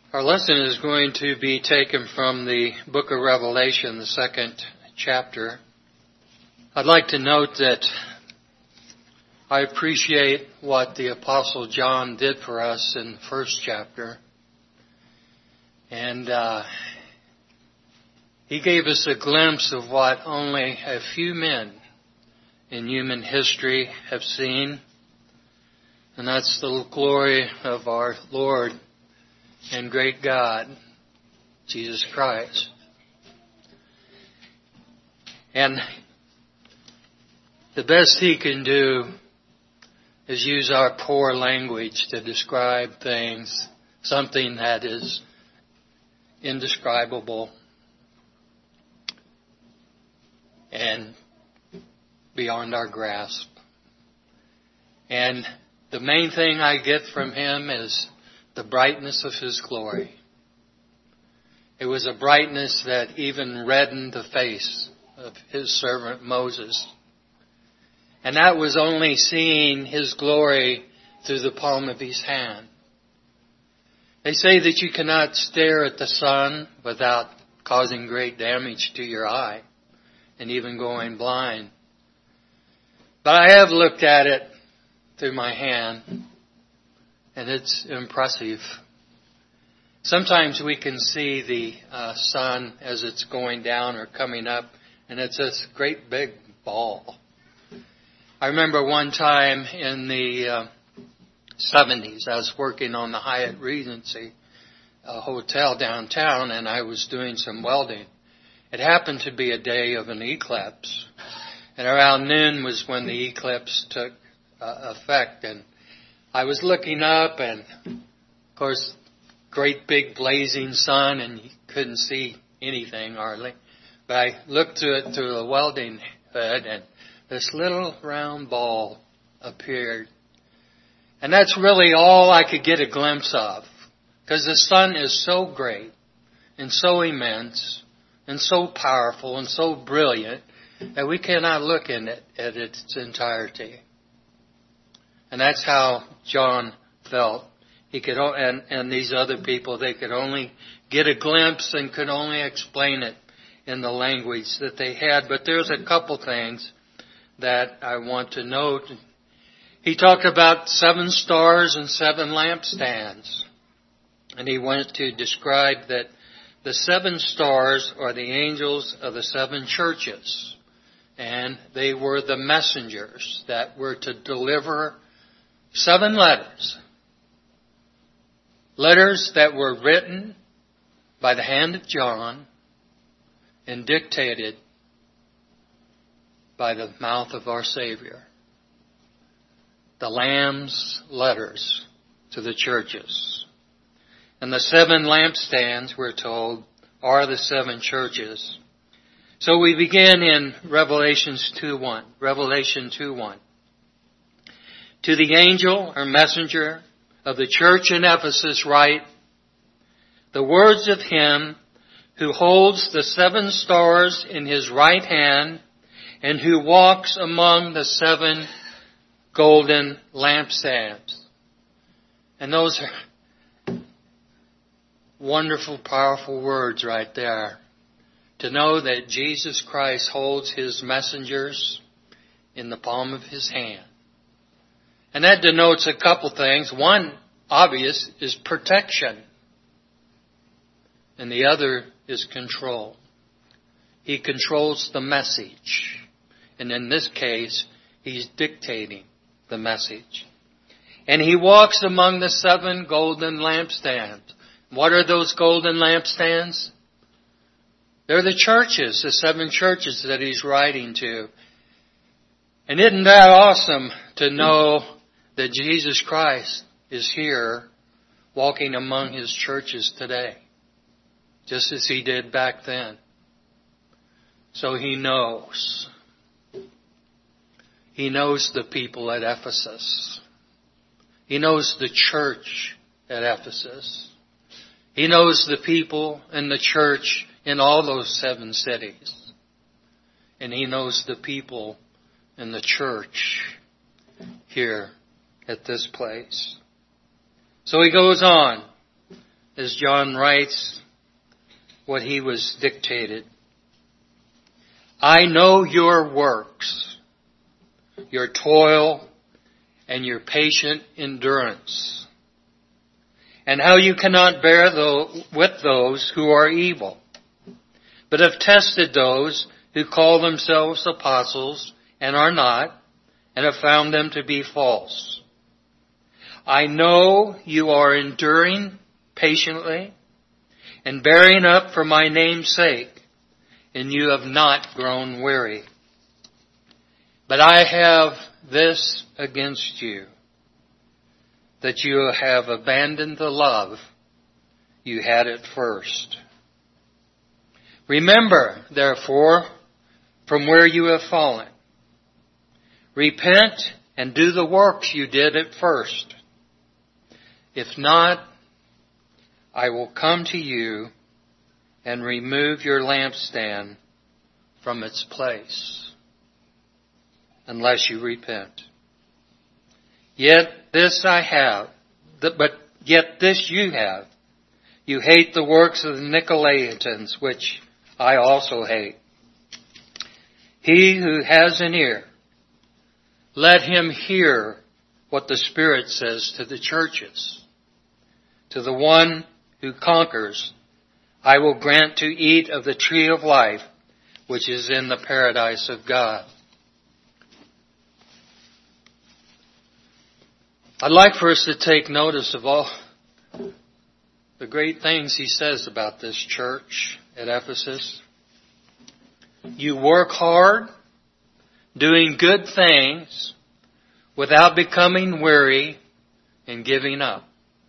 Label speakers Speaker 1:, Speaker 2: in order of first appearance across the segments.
Speaker 1: Our lesson is going to be taken from the book of Revelation, the 2nd chapter. I'd like to note that I appreciate what the Apostle John did for us in the 1st chapter. And he gave us a glimpse of what only a few men in human history have seen. And that's the glory of our Lord and great God, Jesus Christ. And the best he can do is use our poor language to describe things, something that is indescribable and beyond our grasp. And the main thing I get from him is the brightness of his glory. It was a brightness that even reddened the face of his servant Moses. And that was only seeing his glory through the palm of his hand. They say that you cannot stare at the sun without causing great damage to your eye and even going blind. But I have looked at it through my hand, and it's impressive. Sometimes we can see the sun as it's going down or coming up, and it's this great big ball. I remember one time in the 70s, I was working on the Hyatt Regency hotel downtown, and I was doing some welding. It happened to be a day of an eclipse, and around noon was when the eclipse took effect, and I was looking up, and of course, great big blazing sun, and you couldn't see anything hardly. But I looked through it through a welding hood, and this little round ball appeared. And that's really all I could get a glimpse of, because the sun is so great and so immense and so powerful and so brilliant that we cannot look in it at its entirety. And that's how John felt. He could, and these other people, they could only get a glimpse and could only explain it in the language that they had. But there's a couple things that I want to note. He talked about 7 stars and 7 lampstands. And he wanted to describe that the 7 stars are the angels of the 7 churches. And they were the messengers that were to deliver 7 letters. Letters that were written by the hand of John and dictated by the mouth of our Savior. The Lamb's letters to the churches. And the 7 lampstands, we're told, are the 7 churches. So we begin in Revelation 2:1. Revelation 2:1. To the angel or messenger of the church in Ephesus write, the words of him who holds the 7 stars in his right hand and who walks among the 7 golden lampstands. And those are wonderful, powerful words right there. To know that Jesus Christ holds his messengers in the palm of his hand. And that denotes a couple things. One, obvious, is protection. And the other is control. He controls the message. And in this case, he's dictating the message. And he walks among the 7 golden lampstands. What are those golden lampstands? They're the churches, the 7 churches that he's writing to. And isn't that awesome to know that Jesus Christ is here walking among his churches today, just as he did back then. So he knows. He knows the people at Ephesus. He knows the church at Ephesus. He knows the people in the church in all those 7 cities. And he knows the people in the church here at this place. So he goes on. as John writes what he was dictated. I know your works, your toil, and your patient endurance, and how you cannot bear with those who are evil, but have tested those who call themselves apostles and are not, and have found them to be false. I know you are enduring patiently and bearing up for my name's sake, and you have not grown weary. But I have this against you, that you have abandoned the love you had at first. Remember, therefore, from where you have fallen. Repent and do the works you did at first. If not, I will come to you and remove your lampstand from its place, unless you repent. Yet this I have, but yet this you have. You hate the works of the Nicolaitans, which I also hate. He who has an ear, let him hear what the Spirit says to the churches. To the one who conquers, I will grant to eat of the tree of life, which is in the paradise of God. I'd like for us to take notice of all the great things he says about this church at Ephesus. You work hard, doing good things, without becoming weary and giving up.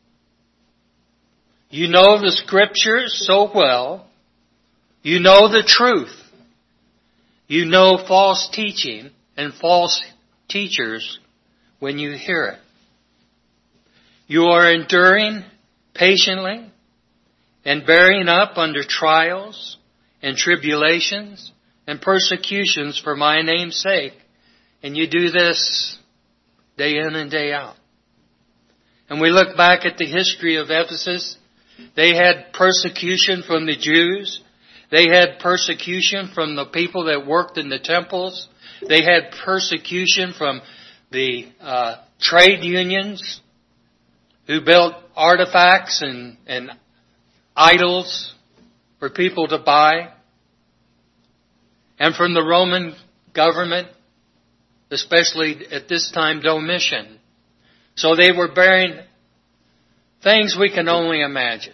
Speaker 1: You know the Scriptures so well. You know the truth. You know false teaching and false teachers when you hear it. You are enduring patiently and bearing up under trials and tribulations and persecutions for my name's sake. And you do this day in and day out. And we look back at the history of Ephesus. They had persecution from the Jews. They had persecution from the people that worked in the temples. They had persecution from the trade unions who built artifacts and idols for people to buy. And from the Roman government, especially at this time, Domitian. So they were bearing things we can only imagine.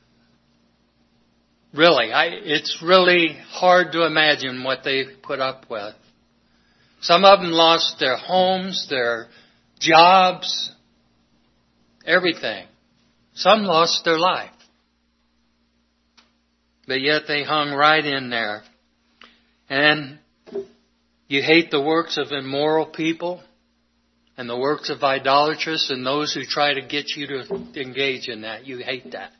Speaker 1: Really, it's really hard to imagine what they put up with. Some of them lost their homes, their jobs, everything. Some lost their life. But yet they hung right in there. And you hate the works of immoral people and the works of idolatrous and those who try to get you to engage in that. You hate that.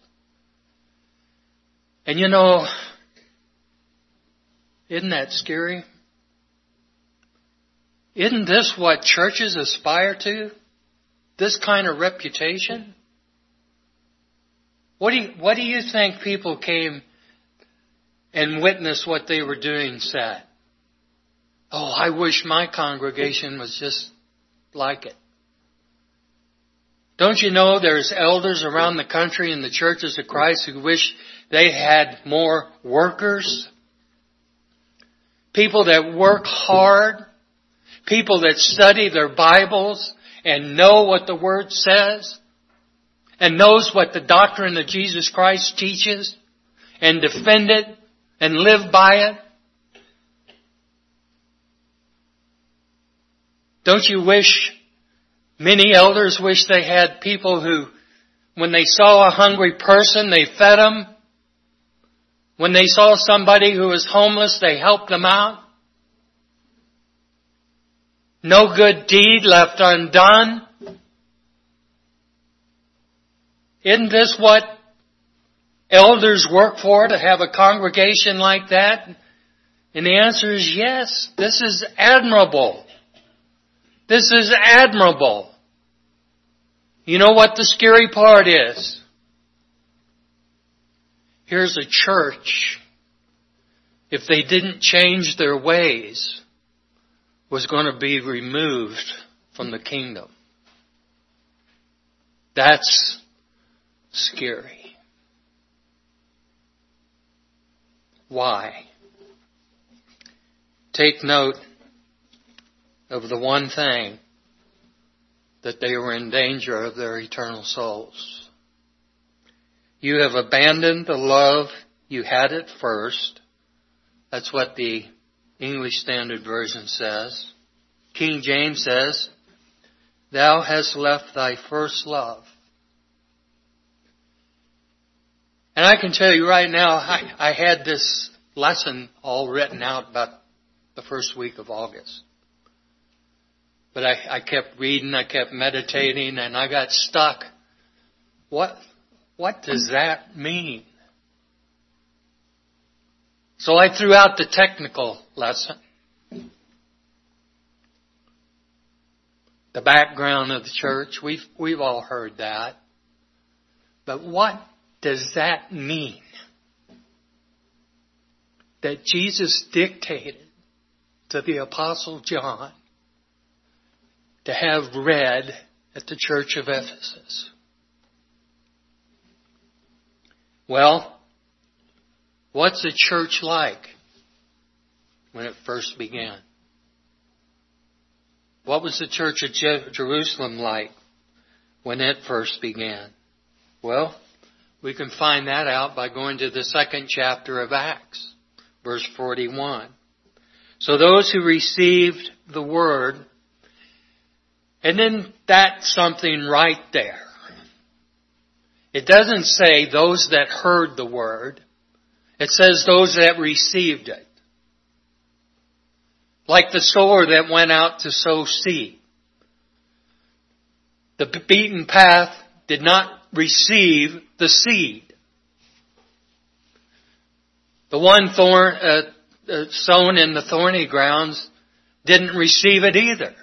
Speaker 1: And you know, isn't that scary? Isn't this what churches aspire to? This kind of reputation? What do you think people came and witnessed what they were doing said? Oh, I wish my congregation was just like it. Don't you know there's elders around the country in the churches of Christ who wish they had more workers? People that work hard. People that study their Bibles and know what the Word says. And knows what the doctrine of Jesus Christ teaches. And defend it and live by it. Don't you wish, many elders wish they had people who, when they saw a hungry person, they fed them. When they saw somebody who was homeless, they helped them out. No good deed left undone. Isn't this what elders work for, to have a congregation like that? And the answer is yes. This is admirable. This is admirable. You know what the scary part is? here's a church, if they didn't change their ways, was going to be removed from the kingdom. That's scary. Why? Take note of the one thing, that they were in danger of their eternal souls. You have abandoned the love you had at first. That's what the English Standard Version says. King James says, thou hast left thy first love. And I can tell you right now, I had this lesson all written out about the first week of August. But I kept reading, I kept meditating, and I got stuck. What does that mean? So I threw out the technical lesson. The background of the church, we've all heard that. But what does that mean? That Jesus dictated to the Apostle John to have read at the church of Ephesus. Well, what's a church like when it first began? What was the church of Jerusalem like when it first began? Well, we can find that out by going to the 2nd chapter of Acts, verse 41. So those who received the word, and then that's something right there. It doesn't say those that heard the word. It says those that received it. Like the sower that went out to sow seed. The beaten path did not receive the seed. The one sown in the thorny grounds didn't receive it either.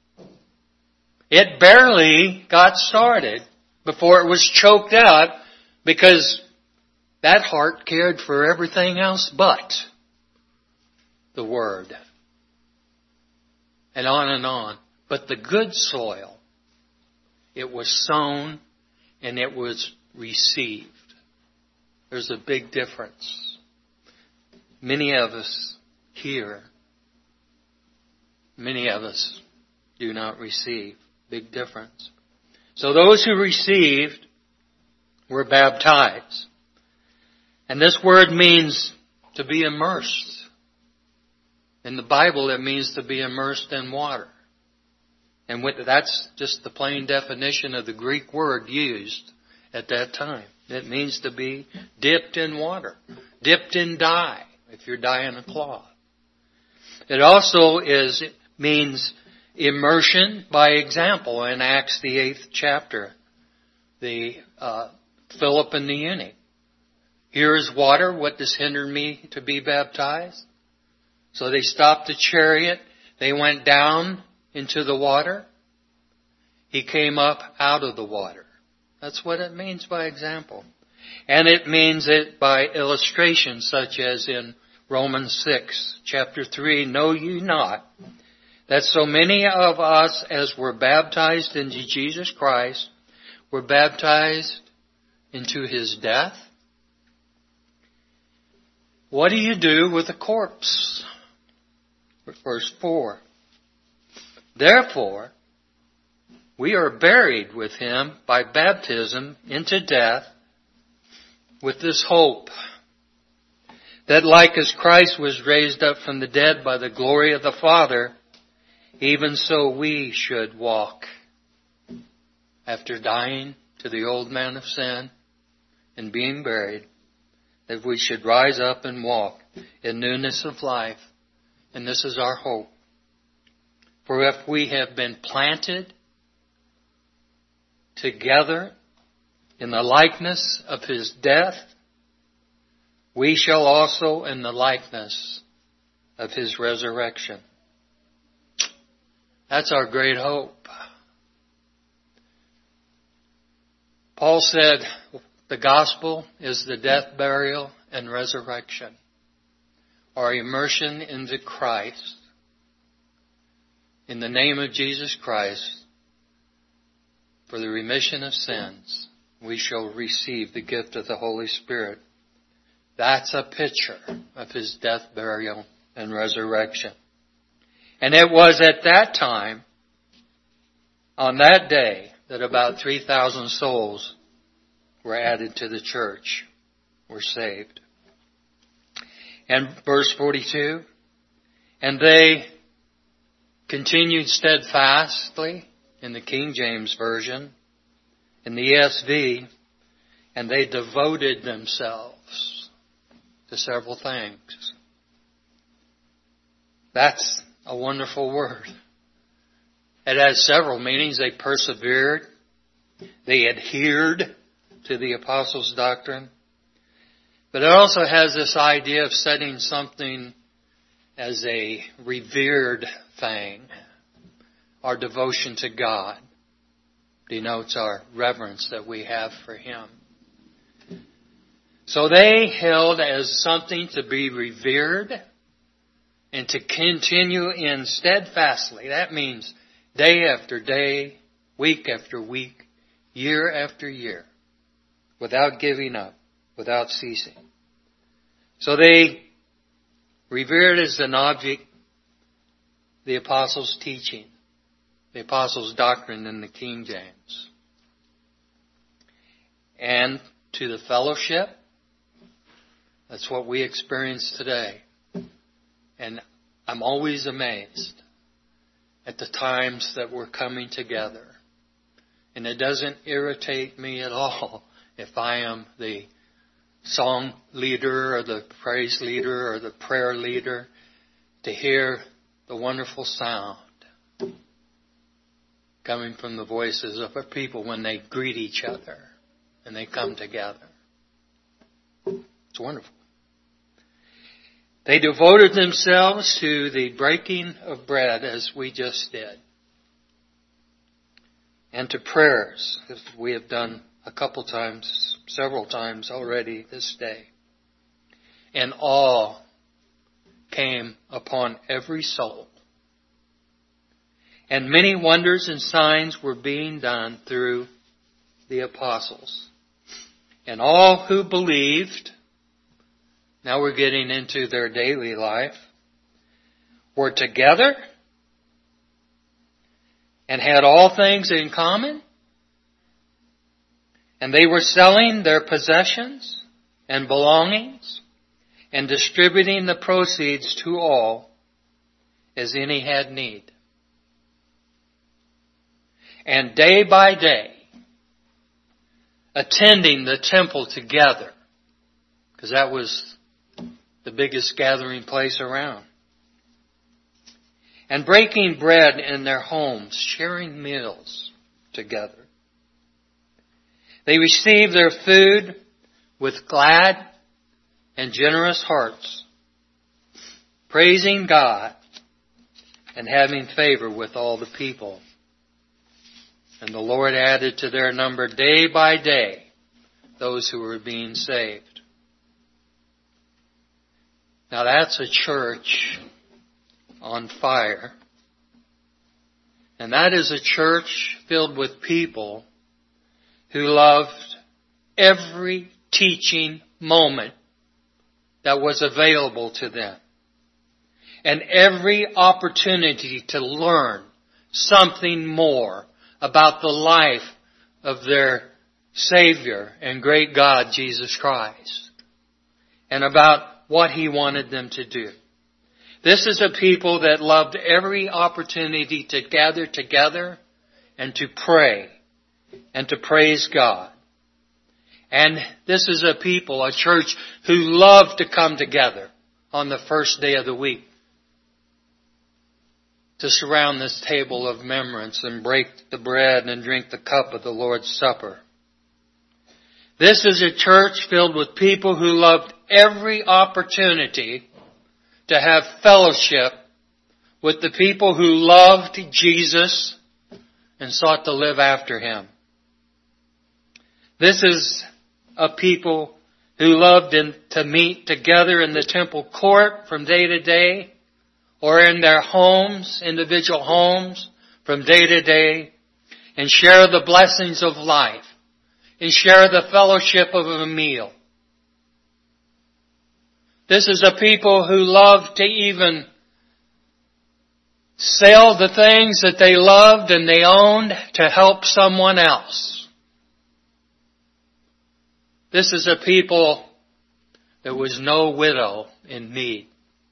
Speaker 1: It barely got started before it was choked out because that heart cared for everything else but the word. And on and on. But the good soil, it was sown and it was received. There's a big difference. Many of us hear. Many of us do not receive. Big difference. So those who received were baptized. And this word means to be immersed. In the Bible, it means to be immersed in water. And that's just the plain definition of the Greek word used at that time. It means to be dipped in water. Dipped in dye, if you're dyeing a cloth. It also means immersion by example. In Acts the 8th chapter, Philip and the eunuch. Here is water. What does hinder me to be baptized? So they stopped the chariot. They went down into the water. He came up out of the water. That's what it means by example. And it means it by illustration, such as in Romans 6, chapter 3, know ye not that so many of us as were baptized into Jesus Christ were baptized into his death? What do you do with a corpse? Verse 4. Therefore, we are buried with him by baptism into death with this hope, that like as Christ was raised up from the dead by the glory of the Father, even so we should walk. After dying to the old man of sin and being buried, that we should rise up and walk in newness of life. And this is our hope. For if we have been planted together in the likeness of his death, we shall also in the likeness of his resurrection. That's our great hope. Paul said, The gospel is the death, burial, and resurrection, or immersion into Christ. In the name of Jesus Christ, for the remission of sins, we shall receive the gift of the Holy Spirit. That's a picture of His death, burial, and resurrection. And it was at that time, on that day, that about 3,000 souls were added to the church, were saved. And verse 42, and they continued steadfastly in the King James Version, in the ESV, and they devoted themselves to several things. That's a wonderful word. It has several meanings. They persevered. They adhered to the apostles' doctrine. But it also has this idea of setting something as a revered thing. Our devotion to God denotes our reverence that we have for Him. So they held as something to be revered and to continue in steadfastly. That means day after day, week after week, year after year, without giving up, without ceasing. So they revered as an object the apostles' teaching, the apostles' doctrine in the King James. And to the fellowship, that's what we experience today. And I'm always amazed at the times that we're coming together. And it doesn't irritate me at all if I am the song leader or the praise leader or the prayer leader to hear the wonderful sound coming from the voices of our people when they greet each other and they come together. It's wonderful. They devoted themselves to the breaking of bread as we just did, and to prayers, as we have done several times already this day. And awe came upon every soul. And many wonders and signs were being done through the apostles. And all who believed, now we're getting into their daily life, were together and had all things in common. And they were selling their possessions and belongings and distributing the proceeds to all as any had need. And day by day, attending the temple together, because that was the biggest gathering place around, and breaking bread in their homes, sharing meals together. They received their food with glad and generous hearts, praising God and having favor with all the people. And the Lord added to their number day by day those who were being saved. Now that's a church on fire. And that is a church filled with people who loved every teaching moment that was available to them. And every opportunity to learn something more about the life of their Savior and great God, Jesus Christ, and about what He wanted them to do. This is a people that loved every opportunity to gather together and to pray and to praise God. And this is a people, a church, who love to come together on the first day of the week to surround this table of remembrance and break the bread and drink the cup of the Lord's Supper. This is a church filled with people who loved every opportunity to have fellowship with the people who loved Jesus and sought to live after Him. This is a people who loved to meet together in the temple court from day to day, or in their homes, individual homes, from day to day, and share the blessings of life, and share the fellowship of a meal. This is a people who love to even sell the things that they loved and they owned to help someone else. This is a people that was no widow in need.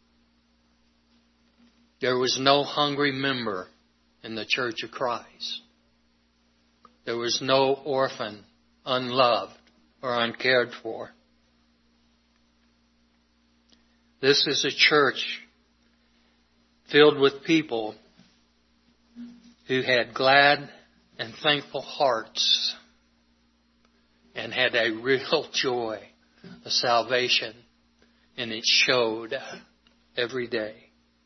Speaker 1: There was no hungry member in the Church of Christ. There was no orphan, unloved, or uncared for. This is a church filled with people who had glad and thankful hearts and had a real joy of salvation, and it showed every day.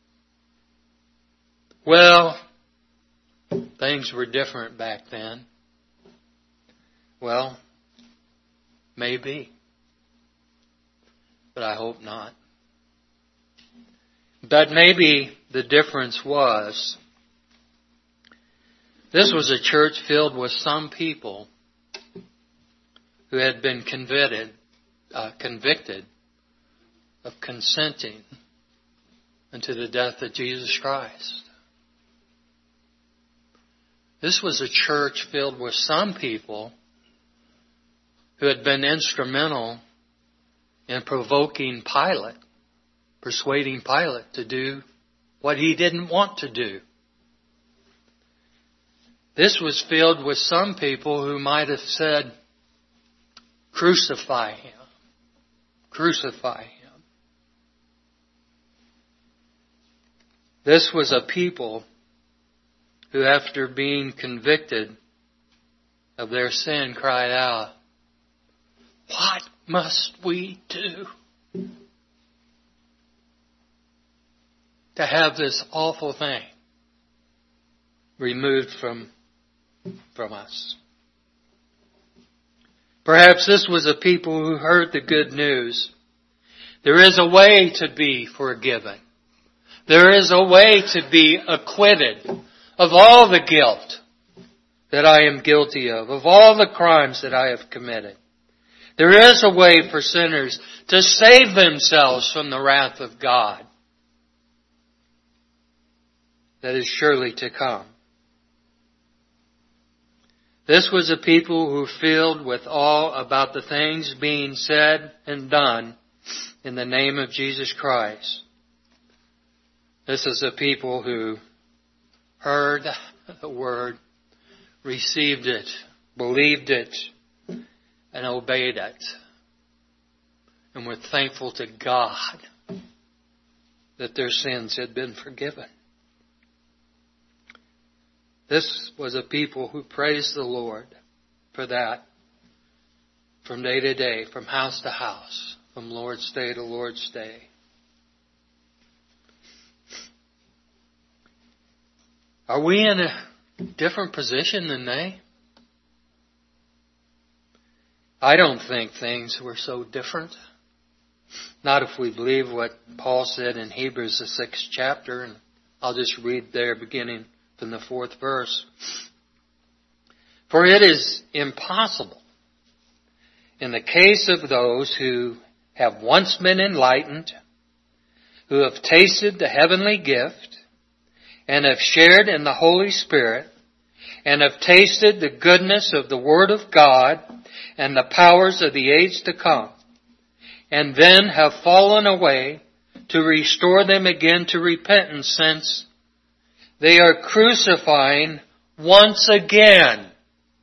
Speaker 1: Well, things were different back then. Well, maybe, but I hope not. But maybe the difference was, this was a church filled with some people who had been convicted of consenting unto the death of Jesus Christ. This was a church filled with some people who had been instrumental in persuading Pilate to do what he didn't want to do. This was filled with some people who might have said, "Crucify him. Crucify him." This was a people who, after being convicted of their sin, cried out, "What must we do to have this awful thing removed from us?" Perhaps this was a people who heard the good news. There is a way to be forgiven. There is a way to be acquitted of all the guilt that I am guilty of all the crimes that I have committed. There is a way for sinners to save themselves from the wrath of God that is surely to come. This was a people who were filled with awe about the things being said and done in the name of Jesus Christ. This is a people who heard the word, received it, believed it, and obeyed it, and were thankful to God that their sins had been forgiven. This was a people who praised the Lord for that, from day to day, from house to house, from Lord's Day to Lord's Day. Are we in a different position than they? I don't think things were so different. Not if we believe what Paul said in Hebrews, the 6th chapter. And I'll just read there beginning from the 4th verse. For it is impossible in the case of those who have once been enlightened, who have tasted the heavenly gift, and have shared in the Holy Spirit, and have tasted the goodness of the Word of God and the powers of the age to come, and then have fallen away, to restore them again to repentance, since they are crucifying once again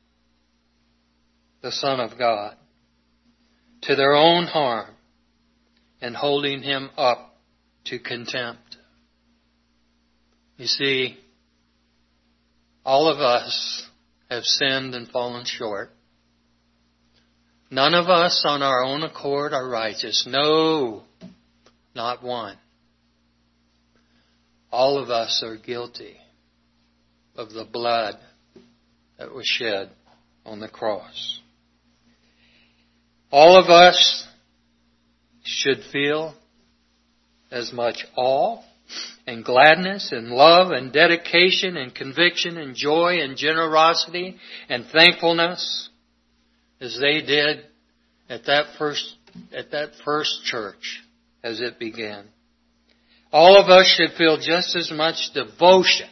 Speaker 1: the Son of God to their own harm and holding Him up to contempt. You see, all of us have sinned and fallen short. None of us on our own accord are righteous. No, not one. All of us are guilty of the blood that was shed on the cross. All of us should feel as much awe and gladness and love and dedication and conviction and joy and generosity and thankfulness as they did at that first church as it began. All of us should feel just as much devotion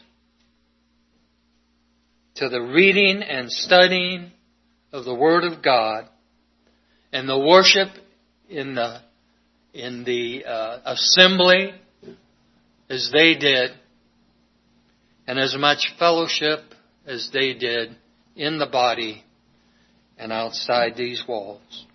Speaker 1: to the reading and studying of the Word of God and the worship in the assembly as they did, and as much fellowship as they did in the body and outside these walls.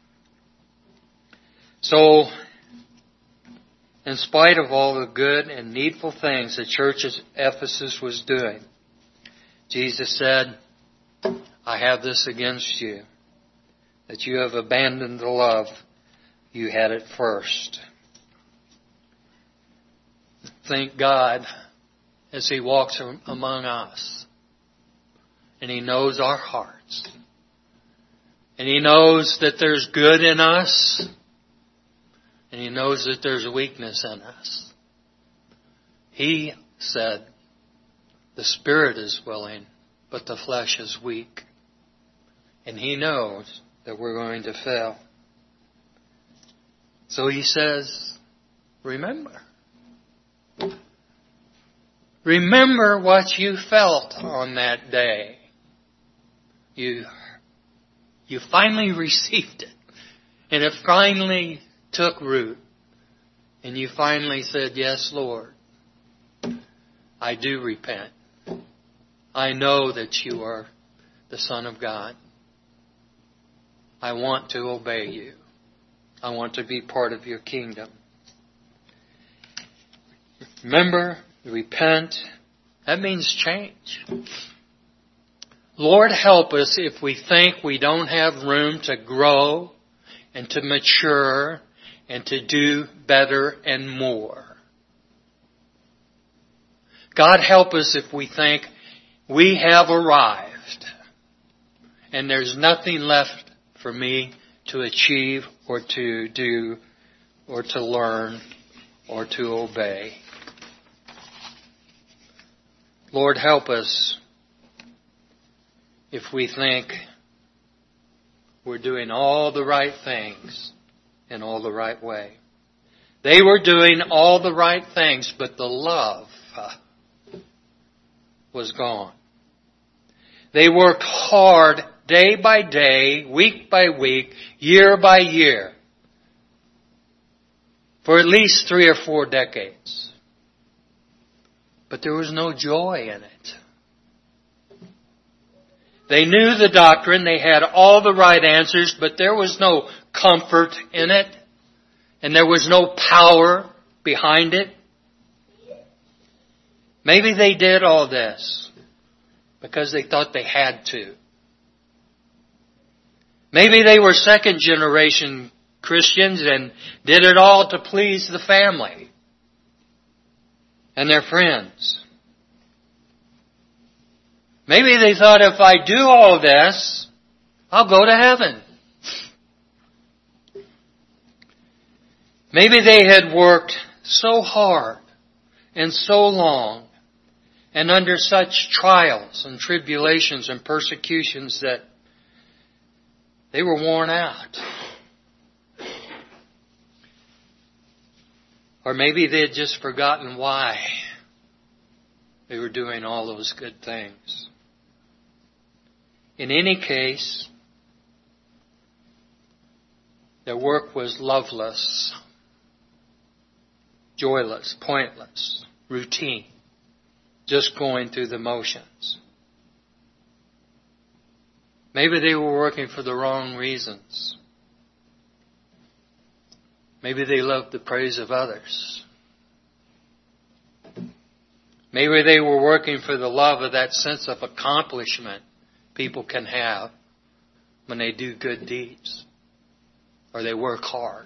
Speaker 1: So, in spite of all the good and needful things the church at Ephesus was doing, Jesus said, I have this against you, that you have abandoned the love you had at first. Thank God as He walks among us. And He knows our hearts. And He knows that there's good in us. And He knows that there's weakness in us. He said, the spirit is willing, but the flesh is weak. And He knows that we're going to fail. So He says, remember. Remember what you felt on that day. You finally received it. And it finally took root. And you finally said, yes, Lord, I do repent. I know that you are the Son of God. I want to obey you. I want to be part of your kingdom. Remember, repent. That means change. Lord, help us if we think we don't have room to grow and to mature and to do better and more. God, help us if we think we have arrived and there's nothing left for me to achieve or to do or to learn or to obey. Lord, help us if we think we're doing all the right things in all the right way. They were doing all the right things, but the love was gone. They worked hard day by day, week by week, year by year, for at least 3 or 4 decades. But there was no joy in it. They knew the doctrine, they had all the right answers, but there was no comfort in it, and there was no power behind it. Maybe they did all this because they thought they had to. Maybe they were second generation Christians and did it all to please the family and their friends. Maybe they thought, if I do all this, I'll go to heaven. Maybe they had worked so hard and so long and under such trials and tribulations and persecutions that they were worn out. Or maybe they had just forgotten why they were doing all those good things. In any case, their work was loveless, joyless, pointless, routine, just going through the motions. Maybe they were working for the wrong reasons. Maybe they loved the praise of others. Maybe they were working for the love of that sense of accomplishment people can have when they do good deeds or they work hard.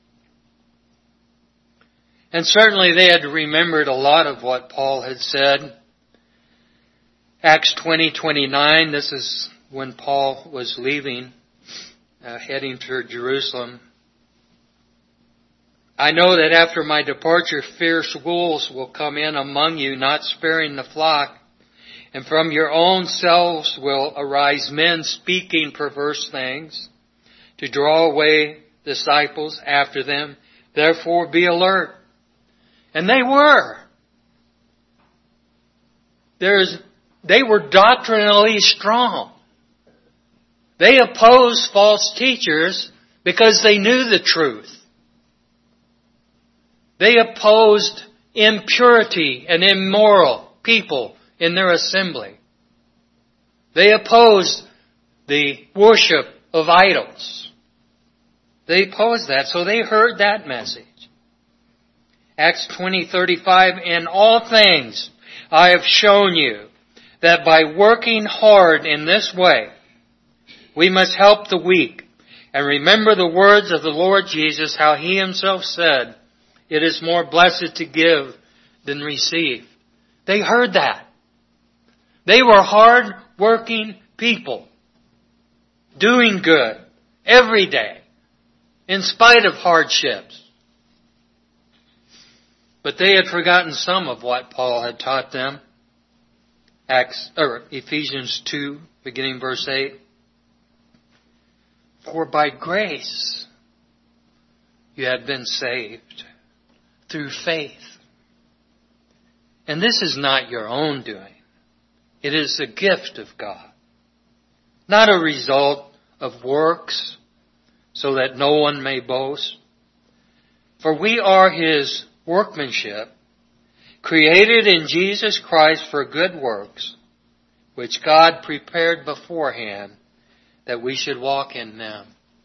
Speaker 1: And certainly they had remembered a lot of what Paul had said. Acts 20:29, this is when Paul was leaving heading toward Jerusalem. I know that after my departure, fierce wolves will come in among you, not sparing the flock. And from your own selves will arise men speaking perverse things to draw away disciples after them. Therefore be alert. And they were. They were doctrinally strong. They opposed false teachers because they knew the truth. They opposed impurity and immoral people in their assembly. They opposed the worship of idols. They opposed that, so they heard that message. Acts 20:35, in all things I have shown you that by working hard in this way, we must help the weak and remember the words of the Lord Jesus, how He Himself said, it is more blessed to give than receive. They heard that. They were hard-working people, doing good every day, in spite of hardships. But they had forgotten some of what Paul had taught them. Ephesians 2, beginning verse 8. For by grace you have been saved through faith. And this is not your own doing. It is a gift of God, not a result of works, so that no one may boast. For we are His workmanship, created in Jesus Christ for good works, which God prepared beforehand that we should walk in them.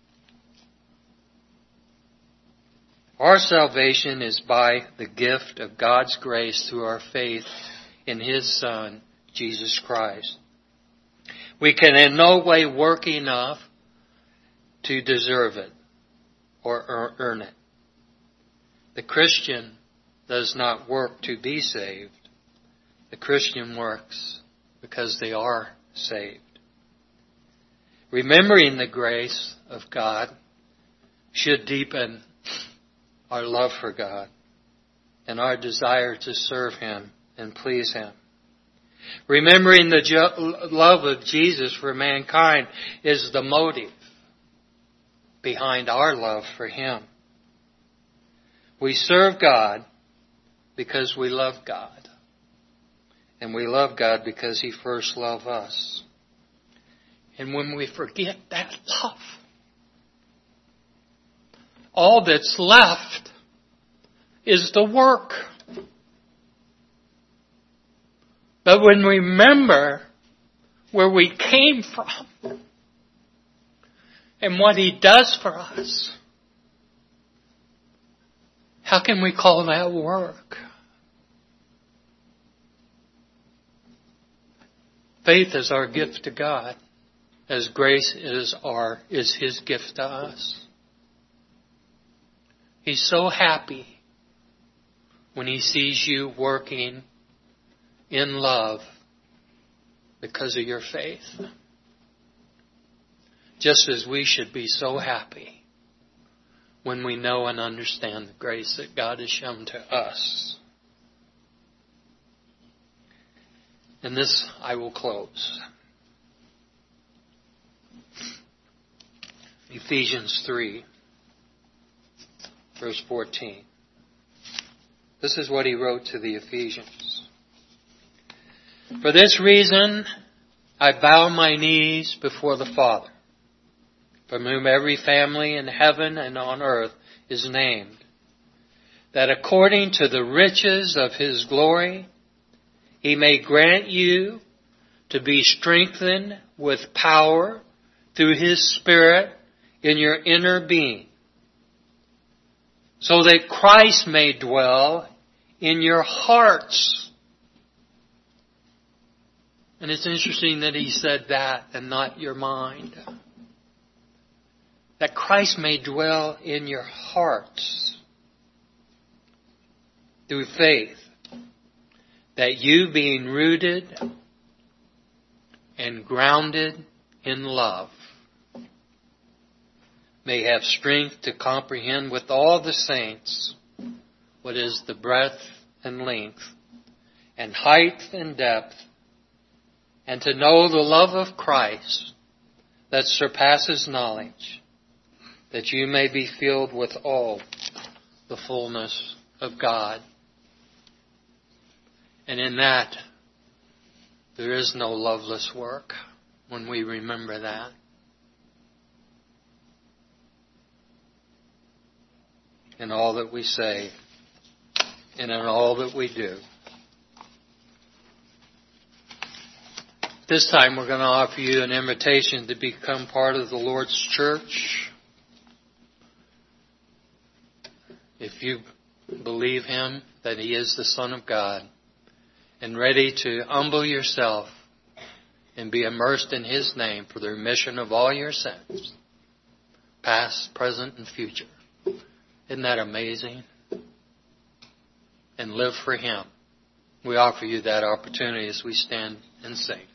Speaker 1: Our salvation is by the gift of God's grace through our faith in His Son, Jesus Christ. We can in no way work enough to deserve it or earn it. The Christian does not work to be saved. The Christian works because they are saved. Remembering the grace of God should deepen our love for God and our desire to serve Him and please Him. Remembering the love of Jesus for mankind is the motive behind our love for Him. We serve God because we love God. And we love God because He first loved us. And when we forget that love, all that's left is the work. But when we remember where we came from and what He does for us, how can we call that work? Faith is our gift to God, as grace is His gift to us. He's so happy when He sees you working in love because of your faith. Just as we should be so happy when we know and understand the grace that God has shown to us. And this I will close. Ephesians 3, verse 14. This is what he wrote to the Ephesians. For this reason, I bow my knees before the Father, from whom every family in heaven and on earth is named, that according to the riches of His glory, He may grant you to be strengthened with power through His Spirit in your inner being, so that Christ may dwell in your hearts. And it's interesting that he said that and not your mind. That Christ may dwell in your hearts through faith, that you being rooted and grounded in love may have strength to comprehend with all the saints what is the breadth and length and height and depth, and to know the love of Christ that surpasses knowledge, that you may be filled with all the fullness of God. And in that, there is no loveless work when we remember that. In all that we say and in all that we do. This time we're going to offer you an invitation to become part of the Lord's church. If you believe Him, that He is the Son of God, and ready to humble yourself and be immersed in His name for the remission of all your sins, past, present, and future. Isn't that amazing? And live for Him. We offer you that opportunity as we stand and sing.